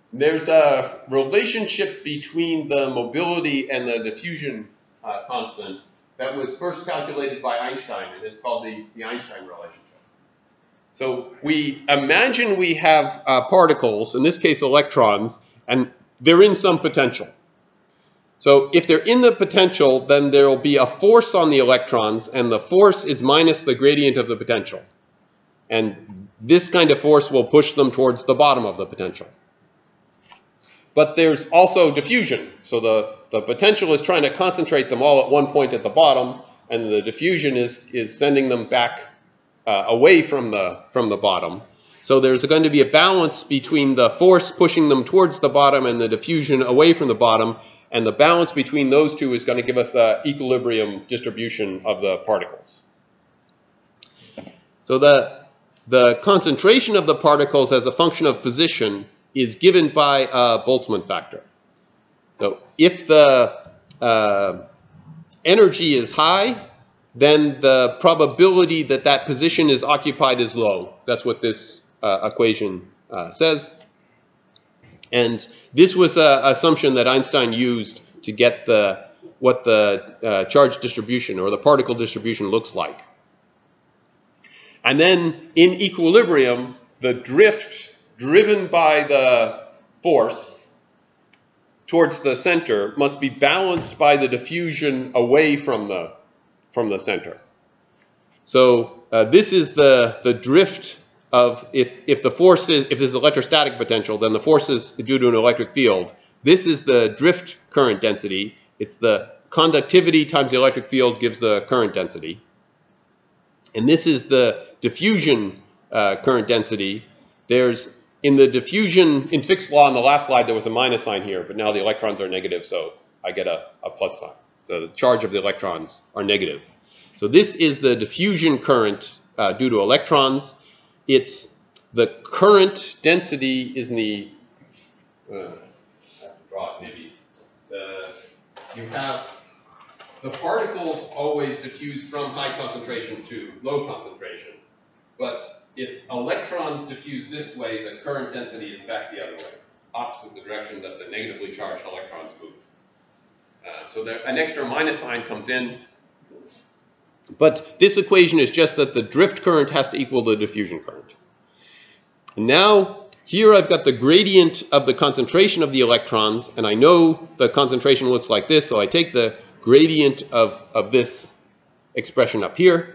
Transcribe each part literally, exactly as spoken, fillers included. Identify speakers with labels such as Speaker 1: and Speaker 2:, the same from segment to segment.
Speaker 1: there's a relationship between the mobility and the diffusion uh, constant that was first calculated by Einstein, and it's called the, the Einstein relationship. So we imagine we have uh, particles, in this case electrons, and they're in some potential. So if they're in the potential, then there will be a force on the electrons, and the force is minus the gradient of the potential. And this kind of force will push them towards the bottom of the potential. But there's also diffusion. So the, the potential is trying to concentrate them all at one point at the bottom, and the diffusion is, is sending them back uh, away from the, from the bottom. So there's going to be a balance between the force pushing them towards the bottom and the diffusion away from the bottom, and the balance between those two is going to give us the equilibrium distribution of the particles. So the, the concentration of the particles as a function of position is given by a Boltzmann factor. So if the uh, energy is high, then the probability that that position is occupied is low. That's what this uh, equation uh, says. And this was an assumption that Einstein used to get the, what the uh, charge distribution or the particle distribution looks like. And then in equilibrium, the drift driven by the force towards the center must be balanced by the diffusion away from the, from the center. So uh, this is the, the drift of, if, if the force is, if this is electrostatic potential, then the force is due to an electric field. This is the drift current density. It's the conductivity times the electric field gives the current density. And this is the diffusion uh, current density. There's, in the diffusion, in Fick's law on the last slide, there was a minus sign here, but now the electrons are negative, so I get a, a plus sign. So the charge of the electrons are negative. So this is the diffusion current uh, due to electrons. It's the current density is in the, uh, I have to draw it maybe. The, you have the particles always diffuse from high concentration to low concentration. But if electrons diffuse this way, the current density is back the other way, opposite the direction that the negatively charged electrons move. Uh, so there, an extra minus sign comes in. But this equation is just that the drift current has to equal the diffusion current. And now, here I've got the gradient of the concentration of the electrons, and I know the concentration looks like this, so I take the gradient of, of this expression up here.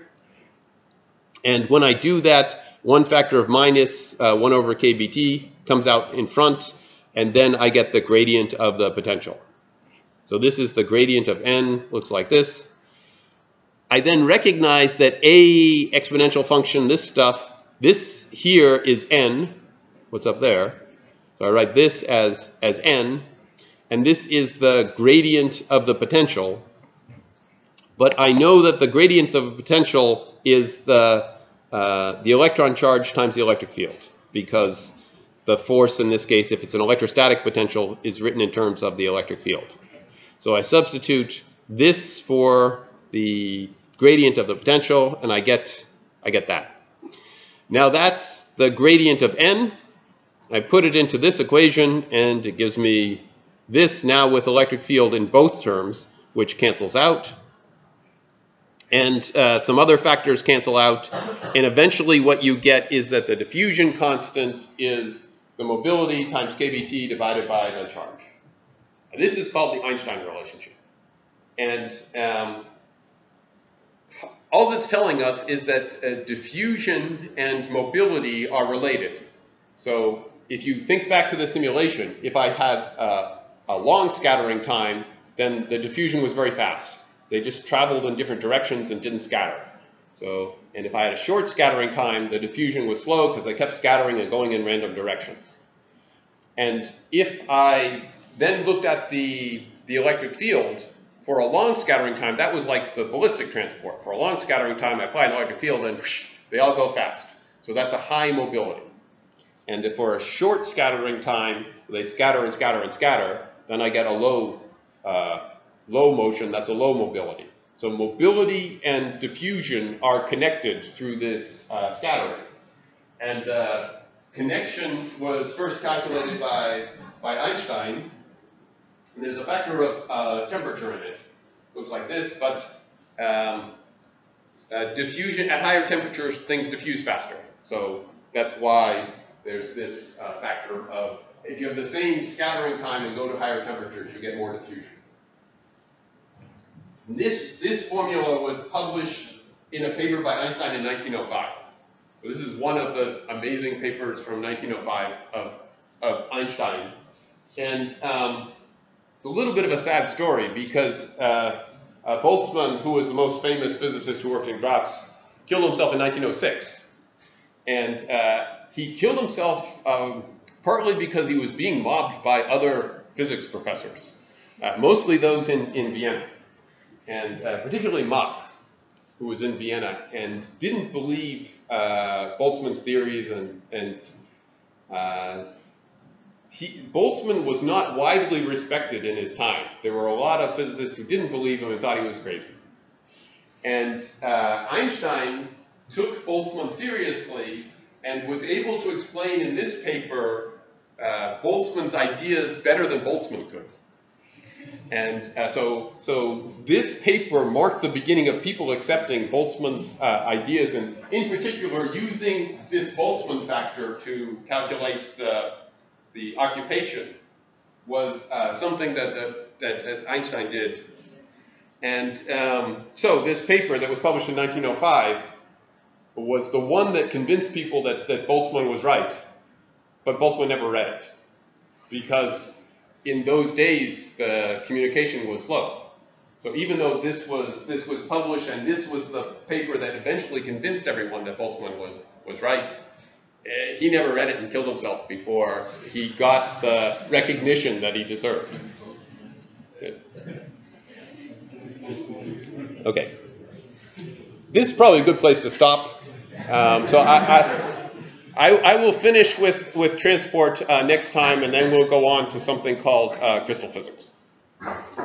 Speaker 1: And when I do that, one factor of minus uh, one over K B T comes out in front, and then I get the gradient of the potential. So this is the gradient of n, looks like this. I then recognize that a exponential function, this stuff, this here is n, what's up there. So I write this as, as n, and this is the gradient of the potential. But I know that the gradient of the potential is the, uh, the electron charge times the electric field, because the force in this case, if it's an electrostatic potential, is written in terms of the electric field. So I substitute this for the gradient of the potential, and I get, I get that. Now that's the gradient of n. I put it into this equation, and it gives me this now with electric field in both terms, which cancels out. And uh, some other factors cancel out. And eventually what you get is that the diffusion constant is the mobility times K B T divided by the charge. And this is called the Einstein relationship. And um, all that's telling us is that uh, diffusion and mobility are related. So if you think back to the simulation, if I had uh, a long scattering time, then the diffusion was very fast. They just traveled in different directions and didn't scatter. So, and if I had a short scattering time, the diffusion was slow because they kept scattering and going in random directions. And if I then looked at the, the electric field, for a long scattering time, that was like the ballistic transport. For a long scattering time, I apply an electric field and whoosh, they all go fast. So that's a high mobility. And if for a short scattering time, they scatter and scatter and scatter, then I get a low, uh, low motion, that's a low mobility. So mobility and diffusion are connected through this uh, scattering. And uh, connection was first calculated by, by Einstein. And there's a factor of uh, temperature in it. Looks like this, but um, uh, diffusion at higher temperatures, things diffuse faster. So that's why there's this uh, factor of, if you have the same scattering time and go to higher temperatures, you get more diffusion. This, this formula was published in a paper by Einstein in nineteen oh five. So this is one of the amazing papers from nineteen oh five of, of Einstein. And um, it's a little bit of a sad story because uh, uh, Boltzmann, who was the most famous physicist who worked in Graz, killed himself in nineteen oh six. And uh, he killed himself um, partly because he was being mobbed by other physics professors, uh, mostly those in, in Vienna, and uh, particularly Mach, who was in Vienna and didn't believe uh, Boltzmann's theories, and, and uh, he, Boltzmann was not widely respected in his time. There were a lot of physicists who didn't believe him and thought he was crazy. And uh, Einstein took Boltzmann seriously and was able to explain in this paper uh, Boltzmann's ideas better than Boltzmann could. And uh, so, so this paper marked the beginning of people accepting Boltzmann's uh, ideas, and in particular using this Boltzmann factor to calculate the, the occupation was uh, something that, that, that Einstein did. And um, so this paper that was published in nineteen oh five was the one that convinced people that, that Boltzmann was right, but Boltzmann never read it, because in those days the communication was slow. So even though this was this was published and this was the paper that eventually convinced everyone that Boltzmann was was right, uh, he never read it and killed himself before he got the recognition that he deserved. Good. Okay. This is probably a good place to stop. Um, so I, I, I, I will finish with, with transport uh, next time, and then we'll go on to something called uh, crystal physics.